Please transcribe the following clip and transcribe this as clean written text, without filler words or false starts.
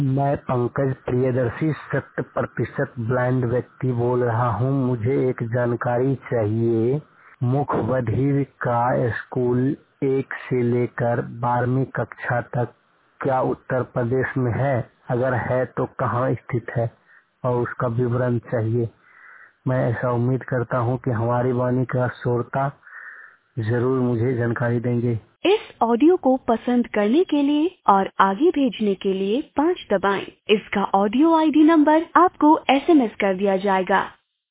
मैं पंकज प्रियदर्शी 100% ब्लाइंड व्यक्ति बोल रहा हूँ। मुझे एक जानकारी चाहिए। मुख्य बधिर का स्कूल 1 से लेकर 12वीं कक्षा तक क्या उत्तर प्रदेश में है? अगर है तो कहाँ स्थित है और उसका विवरण चाहिए। मैं ऐसा उम्मीद करता हूँ कि हमारी वाणी का श्रोता जरूर मुझे जानकारी देंगे। इस ऑडियो को पसंद करने के लिए और आगे भेजने के लिए 5 दबाएं। इसका ऑडियो आईडी नंबर आपको SMS कर दिया जाएगा।